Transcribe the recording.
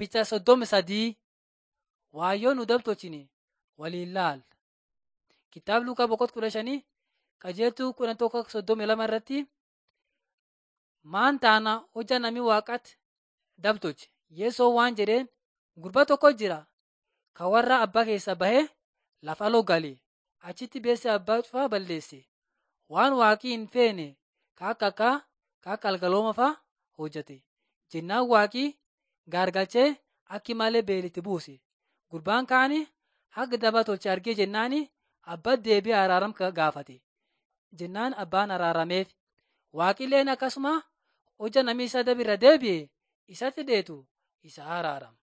Picha soddoma sadii Waayyoon udabtochini waliin laal. Kitaaba Luukaa boqonnaa 15 qajeeltuu 11:32 irratti maan taana hojja namni waaqatti dabtoche Yeesoo waan jedheen gurba tokko jira ka warra abbaa keessa bahee lafa aloo gale achitti beesse abbaa cufaa balleesse waan waaqii hin feene ka akka algalooma faa hojjete jennaan waaqii gaargalchee akki malee beelitti buuse gurbaan kaani haga daba tolche argee jennaani abbaa deebi'ee araaram gaafate jennaan abbaan araarameef waaqilleen akkasuma hojja namni isa dabirra deebi'e isatti deetu isa araarama.